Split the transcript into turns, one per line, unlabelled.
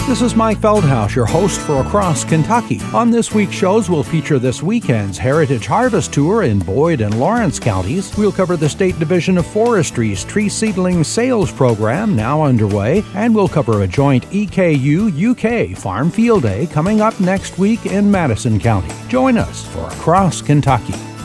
This is Mike Feldhaus, your host for Across Kentucky. On this week's shows, we'll feature this weekend's Heritage Harvest Tour in Boyd and Lawrence counties. We'll cover the State Division of Forestry's tree seedling sales program now underway, and we'll cover a joint EKU-UK Farm Field Day coming up next week in Madison County. Join us for Across Kentucky.